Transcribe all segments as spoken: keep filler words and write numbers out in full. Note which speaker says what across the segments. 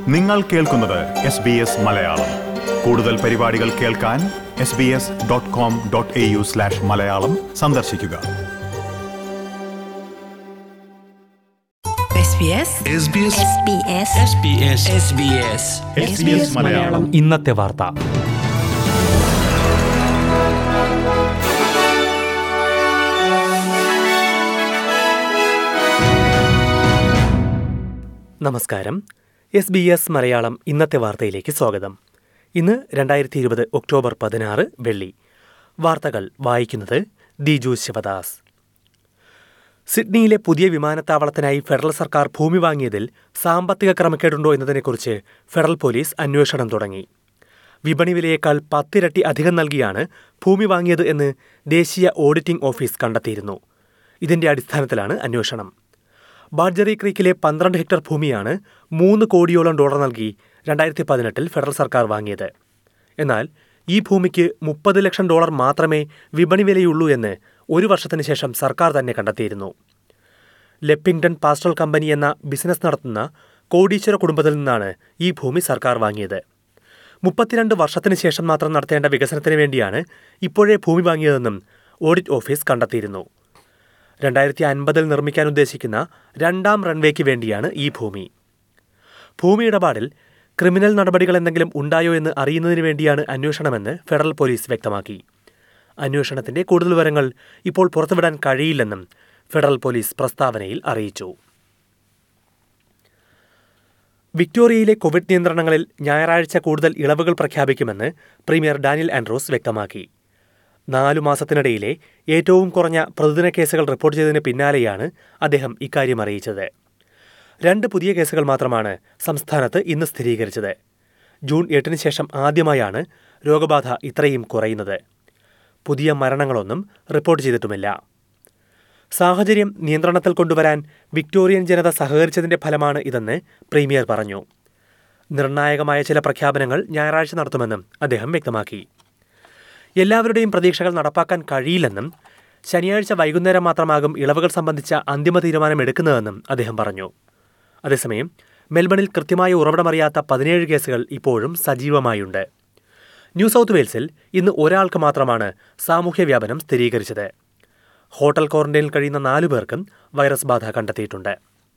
Speaker 1: നിങ്ങൾ കേൾക്കുന്നത് S B S Malayalam. കൂടുതൽ പരിപാടികൾ കേൾക്കാൻ S B S dot com dot A U slash Malayalam സന്ദർശിക്കുക.
Speaker 2: ഇന്നത്തെ വാർത്ത. നമസ്കാരം. എസ് ബി എസ് മലയാളം ഇന്നത്തെ വാർത്തയിലേക്ക് സ്വാഗതം. ഇന്ന് രണ്ടായിരത്തി ഇരുപത് ഒക്ടോബർ പതിനാറ് വെള്ളി. വാർത്തകൾ വായിക്കുന്നത് ദിജു ശിവദാസ്. സിഡ്നിയിലെ പുതിയ വിമാനത്താവളത്തിനായി ഫെഡറൽ സർക്കാർ ഭൂമി വാങ്ങിയതിൽ സാമ്പത്തിക ക്രമക്കേടുണ്ടോ എന്നതിനെക്കുറിച്ച് ഫെഡറൽ പോലീസ് അന്വേഷണം തുടങ്ങി. വിപണി വിലയേക്കാൾ പത്തിരട്ടി അധികം നൽകിയാണ് ഭൂമി വാങ്ങിയത് എന്ന് ദേശീയ ഓഡിറ്റിംഗ് ഓഫീസ് കണ്ടെത്തിയിരുന്നു. ഇതിന്റെ അടിസ്ഥാനത്തിലാണ് അന്വേഷണം. ബാഡ്ജറി ക്രീക്കിലെ പന്ത്രണ്ട് ഹെക്ടർ ഭൂമിയാണ് മൂന്ന് കോടിയോളം ഡോളർ നൽകി രണ്ടായിരത്തി പതിനെട്ടിൽ ഫെഡറൽ സർക്കാർ വാങ്ങിയത്. എന്നാൽ ഈ ഭൂമിക്ക് മുപ്പത് ലക്ഷം ഡോളർ മാത്രമേ വിപണി വിലയുള്ളൂ എന്ന് ഒരു വർഷത്തിന് ശേഷം സർക്കാർ തന്നെ കണ്ടെത്തിയിരുന്നു. ലെപ്പിംഗ്ടൺ പാസ്റ്റൽ കമ്പനി എന്ന ബിസിനസ് നടത്തുന്ന കോടീശ്വര കുടുംബത്തിൽ നിന്നാണ് ഈ ഭൂമി സർക്കാർ വാങ്ങിയത്. മുപ്പത്തിരണ്ട് വർഷത്തിന് ശേഷം മാത്രം നടത്തേണ്ട വികസനത്തിന് വേണ്ടിയാണ് ഇപ്പോഴേ ഭൂമി വാങ്ങിയതെന്നും ഓഡിറ്റ് ഓഫീസ് കണ്ടെത്തിയിരുന്നു. രണ്ടായിരത്തി അൻപതിൽ നിർമ്മിക്കാൻ ഉദ്ദേശിക്കുന്ന രണ്ടാം റൺവേക്ക് വേണ്ടിയാണ് ഈ ഭൂമി. ഭൂമി ഇടപാടിൽ ക്രിമിനൽ നടപടികൾ എന്തെങ്കിലും ഉണ്ടായോ എന്ന് അറിയുന്നതിന് വേണ്ടിയാണ് അന്വേഷണമെന്ന് ഫെഡറൽ പോലീസ് വ്യക്തമാക്കി. അന്വേഷണത്തിന്റെ കൂടുതൽ വിവരങ്ങൾ ഇപ്പോൾ പുറത്തുവിടാൻ കഴിയില്ലെന്നും ഫെഡറൽ പോലീസ് പ്രസ്താവനയിൽ അറിയിച്ചു. വിക്ടോറിയയിലെ കോവിഡ് നിയന്ത്രണങ്ങളിൽ ഞായറാഴ്ച കൂടുതൽ ഇളവുകൾ പ്രഖ്യാപിക്കുമെന്ന് പ്രീമിയർ ഡാനിയൽ ആൻഡ്രൂസ് വ്യക്തമാക്കി. നാലു മാസത്തിനിടയിലെ ഏറ്റവും കുറഞ്ഞ പ്രതിദിന കേസുകൾ റിപ്പോർട്ട് ചെയ്തതിന് പിന്നാലെയാണ് അദ്ദേഹം ഇക്കാര്യം അറിയിച്ചത്. രണ്ട് പുതിയ കേസുകൾ മാത്രമാണ് സംസ്ഥാനത്ത് ഇന്ന് സ്ഥിരീകരിച്ചത്. ജൂൺ എട്ടിന് ശേഷം ആദ്യമായാണ് രോഗബാധ ഇത്രയും കുറയുന്നത്. പുതിയ മരണങ്ങളൊന്നും റിപ്പോർട്ട് ചെയ്തിട്ടുമില്ല. സാഹചര്യം നിയന്ത്രണത്തിൽ കൊണ്ടുവരാൻ വിക്ടോറിയൻ ജനത സഹകരിച്ചതിന്റെ ഫലമാണ് ഇതെന്ന് പ്രീമിയർ പറഞ്ഞു. നിർണായകമായ ചില പ്രഖ്യാപനങ്ങൾ ഞായറാഴ്ച നടത്തുമെന്നും അദ്ദേഹം വ്യക്തമാക്കി. എല്ലാവരുടെയും പ്രതീക്ഷകൾ നടപ്പാക്കാൻ കഴിയില്ലെന്നും ശനിയാഴ്ച വൈകുന്നേരം മാത്രമാകും ഇളവുകൾ സംബന്ധിച്ച അന്തിമ തീരുമാനം എടുക്കുന്നതെന്നും അദ്ദേഹം പറഞ്ഞു. അതേസമയം മെൽബണിൽ കൃത്യമായ ഉറവിടമറിയാത്ത പതിനേഴ് കേസുകൾ ഇപ്പോഴും സജീവമായുണ്ട്. ന്യൂ സൗത്ത് വെയിൽസിൽ ഇന്ന് ഒരാൾക്ക് മാത്രമാണ് സാമൂഹ്യ വ്യാപനം സ്ഥിരീകരിച്ചത്. ഹോട്ടൽ ക്വാറന്റൈനിൽ കഴിയുന്ന നാലു പേർക്കും വൈറസ് ബാധ കണ്ടെത്തിയിട്ടുണ്ട്.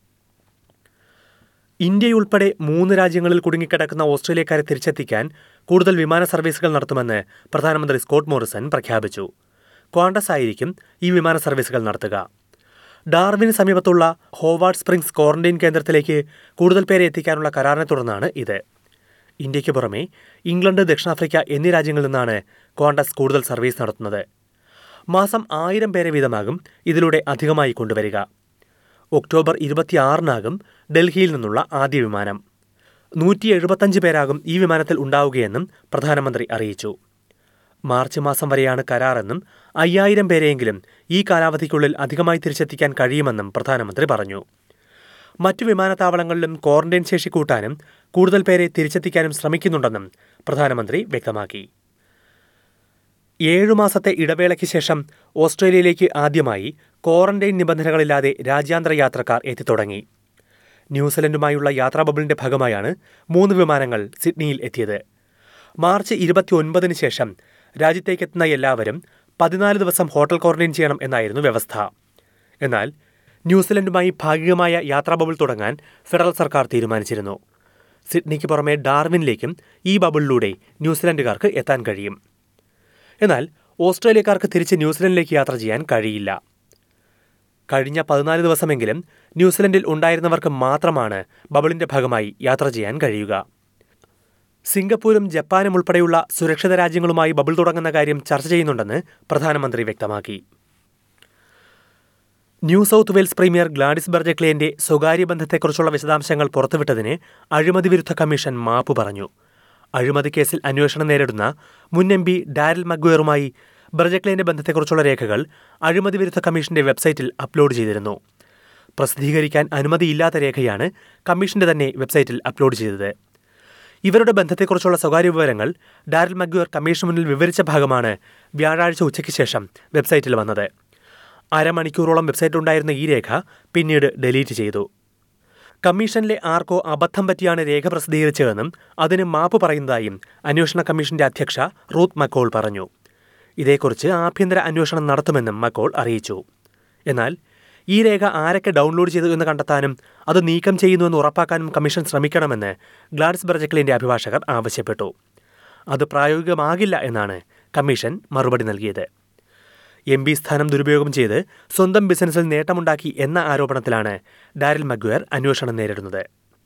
Speaker 2: ഇന്ത്യയുൾപ്പെടെ മൂന്ന് രാജ്യങ്ങളിൽ കുടുങ്ങിക്കിടക്കുന്ന ഓസ്ട്രേലിയക്കാരെ തിരിച്ചെത്തിക്കാൻ കൂടുതൽ വിമാന സർവീസുകൾ നടത്തുമെന്ന് പ്രധാനമന്ത്രി സ്കോട്ട് മോറിസൺ പ്രഖ്യാപിച്ചു. ക്വാണ്ടസ് ആയിരിക്കും ഈ വിമാന സർവീസുകൾ നടത്തുക. ഡാർവിന് സമീപത്തുള്ള ഹോവാർഡ് സ്പ്രിംഗ്സ് ക്വാറന്റൈൻ കേന്ദ്രത്തിലേക്ക് കൂടുതൽ പേരെ എത്തിക്കാനുള്ള കരാറിനെ തുടർന്നാണ് ഇത്. ഇന്ത്യയ്ക്ക് പുറമെ ഇംഗ്ലണ്ട്, ദക്ഷിണാഫ്രിക്ക എന്നീ രാജ്യങ്ങളിൽ നിന്നാണ് ക്വാണ്ടസ് കൂടുതൽ സർവീസ് നടത്തുന്നത്. മാസം ആയിരം പേരെ വീതമാകും ഇതിലൂടെ അധികമായി കൊണ്ടുവരിക. ഒക്ടോബർ ഇരുപത്തിയാറിനാകും ഡൽഹിയിൽ നിന്നുള്ള ആദ്യ വിമാനം. നൂറ്റി എഴുപത്തഞ്ച് പേരാകും ഈ വിമാനത്തിൽ ഉണ്ടാവുകയെന്നും പ്രധാനമന്ത്രി അറിയിച്ചു. മാർച്ച് മാസം വരെയാണ് കരാറെന്നും അയ്യായിരം പേരെയെങ്കിലും ഈ കാലാവധിക്കുള്ളിൽ അധികമായി തിരിച്ചെത്തിക്കാൻ കഴിയുമെന്നും പ്രധാനമന്ത്രി പറഞ്ഞു. മറ്റു വിമാനത്താവളങ്ങളിലും ക്വാറന്റൈൻ ശേഷി കൂട്ടാനും കൂടുതൽ പേരെ തിരിച്ചെത്തിക്കാനും ശ്രമിക്കുന്നുണ്ടെന്നും പ്രധാനമന്ത്രി വ്യക്തമാക്കി. ഏഴുമാസത്തെ ഇടവേളയ്ക്ക് ശേഷം ഓസ്ട്രേലിയയിലേക്ക് ആദ്യമായി ക്വാറന്റൈൻ നിബന്ധനകളില്ലാതെ രാജ്യാന്തര യാത്രക്കാർ എത്തിത്തുടങ്ങി. ന്യൂസിലൻഡുമായുള്ള യാത്രാ ബബിളിന്റെ ഭാഗമായാണ് മൂന്ന് വിമാനങ്ങൾ സിഡ്നിയിൽ എത്തിയത്. മാർച്ച് ഇരുപത്തിയൊൻപതിന് ശേഷം രാജ്യത്തേക്കെത്തുന്ന എല്ലാവരും പതിനാല് ദിവസം ഹോട്ടൽ ക്വാറന്റൈൻ ചെയ്യണം എന്നായിരുന്നു വ്യവസ്ഥ. എന്നാൽ ന്യൂസിലൻഡുമായി ഭാഗികമായ യാത്രാ ബബിൾ തുടങ്ങാൻ ഫെഡറൽ സർക്കാർ തീരുമാനിച്ചിരുന്നു. സിഡ്നിക്ക് പുറമെ ഡാർവിനിലേക്കും ഈ ബബിളിലൂടെ ന്യൂസിലൻഡുകാർക്ക് എത്താൻ കഴിയും. എന്നാൽ ഓസ്ട്രേലിയക്കാർക്ക് തിരിച്ച് ന്യൂസിലൻഡിലേക്ക് യാത്ര ചെയ്യാൻ കഴിയില്ല. കഴിഞ്ഞ പതിനാല് ദിവസമെങ്കിലും ന്യൂസിലൻഡിൽ ഉണ്ടായിരുന്നവർക്ക് മാത്രമാണ് ബബിളിന്റെ ഭാഗമായി യാത്ര ചെയ്യാൻ കഴിയുക. സിംഗപ്പൂരും ജപ്പാനും ഉൾപ്പെടെയുള്ള സുരക്ഷിത രാജ്യങ്ങളുമായി ബബിൾ തുടങ്ങുന്ന കാര്യം ചർച്ച ചെയ്യുന്നുണ്ടെന്ന് പ്രധാനമന്ത്രി വ്യക്തമാക്കി. New South Wales premier Gladys ബെർജക്ലിയുടെ സ്വകാര്യ ബന്ധത്തെക്കുറിച്ചുള്ള വിശദാംശങ്ങൾ പുറത്തുവിട്ടതിന് അഴിമതി വിരുദ്ധ കമ്മീഷൻ മാപ്പ് പറഞ്ഞു. അഴിമതി കേസിൽ അന്വേഷണം നേരിടുന്ന മുൻ എം പി ഡാരിൽ മഗ്വേറുമായി ബെർജക്ലിയുടെ ബന്ധത്തെക്കുറിച്ചുള്ള രേഖകൾ അഴിമതി വിരുദ്ധ കമ്മീഷന്റെ വെബ്സൈറ്റിൽ അപ്ലോഡ് ചെയ്തിരുന്നു. പ്രസിദ്ധീകരിക്കാൻ അനുമതിയില്ലാത്ത രേഖയാണ് കമ്മീഷന്റെ തന്നെ വെബ്സൈറ്റിൽ അപ്ലോഡ് ചെയ്തത്. ഇവരുടെ ബന്ധത്തെക്കുറിച്ചുള്ള സ്വകാര്യ വിവരങ്ങൾ ഡാരിൽ മഗ്വേർ കമ്മീഷന് മുന്നിൽ വിവരിച്ച ഭാഗമാണ് വ്യാഴാഴ്ച ഉച്ചയ്ക്ക് ശേഷം വെബ്സൈറ്റിൽ വന്നത്. അരമണിക്കൂറോളം വെബ്സൈറ്റിലുണ്ടായിരുന്ന ഈ രേഖ പിന്നീട് ഡിലീറ്റ് ചെയ്തു. കമ്മീഷനിലെ ആർക്കോ അബദ്ധം പറ്റിയാണ് രേഖ പ്രസിദ്ധീകരിച്ചതെന്നും അതിന് മാപ്പ് പറയുന്നതായും അന്വേഷണ കമ്മീഷന്റെ അധ്യക്ഷ റൂത്ത് മക്കോൾ പറഞ്ഞു. ഇതേക്കുറിച്ച് ആഭ്യന്തര അന്വേഷണം നടത്തുമെന്നും മക്കോൾ അറിയിച്ചു. എന്നാൽ ഈ രേഖ ആരൊക്കെ ഡൗൺലോഡ് ചെയ്തു എന്ന് കണ്ടെത്താനും അത് നീക്കം ചെയ്യുന്നുവെന്ന് ഉറപ്പാക്കാനും കമ്മീഷൻ ശ്രമിക്കണമെന്ന് ഗ്ലാഡിസ് ബെർജക്ലിന്റെ അഭിഭാഷകർ ആവശ്യപ്പെട്ടു. അത് പ്രായോഗികമാകില്ല എന്നാണ് കമ്മീഷൻ മറുപടി നൽകിയത്. എം പി സ്ഥാനം ദുരുപയോഗം ചെയ്ത് സ്വന്തം ബിസിനസ്സിൽ നേട്ടമുണ്ടാക്കി എന്ന ആരോപണത്തിലാണ് ഡാരിൽ മഗ്വയർ അന്വേഷണം നേരിടുന്നത്.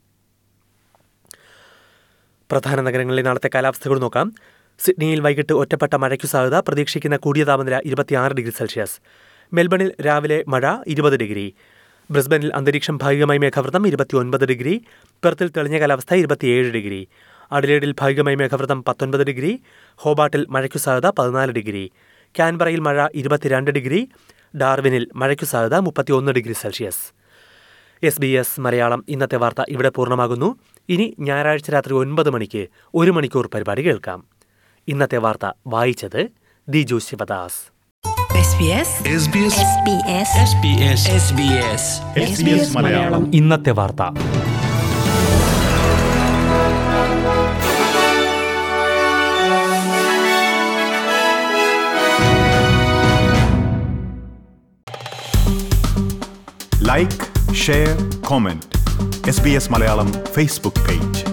Speaker 2: പ്രധാന നഗരങ്ങളിലെ നാളത്തെ കാലാവസ്ഥ കൂടി നോക്കാം. സിഡ്നിയിൽ വൈകിട്ട് ഒറ്റപ്പെട്ട മഴയ്ക്കു സാധ്യത. പ്രതീക്ഷിക്കുന്ന കൂടിയ താപനില ഇരുപത്തിയാറ് ഡിഗ്രി സെൽഷ്യസ്. മെൽബണിൽ രാവിലെ മഴ ഇരുപത് ഡിഗ്രി. ബ്രിസ്ബനിൽ അന്തരീക്ഷം ഭാഗികമായി മേഘാവൃതം ഇരുപത്തിയൊൻപത് ഡിഗ്രി. പെർത്തിൽ തെളിഞ്ഞ കാലാവസ്ഥ ഇരുപത്തിയേഴ് ഡിഗ്രി. അഡിലേഡിൽ ഭാഗികമായി മേഘാവൃതം പത്തൊൻപത് ഡിഗ്രി. ഹോബാട്ടിൽ മഴയ്ക്കു സാധ്യത പതിനാല് ഡിഗ്രി. കാൻബറയിൽ മഴ ഇരുപത്തിരണ്ട് ഡിഗ്രി. ഡാർവിനിൽ മഴയ്ക്കു സാധ്യത മുപ്പത്തിയൊന്ന് degree Celsius. S B S Malayalam ഇന്നത്തെ വാർത്ത ഇവിടെ പൂർണ്ണമാകുന്നു. ഇനി ഞായറാഴ്ച രാത്രി ഒൻപത് മണിക്ക് ഒരു മണിക്കൂർ പരിപാടി കേൾക്കാം. ഇന്നത്തെ വാർത്ത വായിച്ചത് ദിജു ശിവദാസ്. ഇന്നത്തെ വാർത്ത.
Speaker 1: Like, share, comment. S B S Malayalam Facebook page.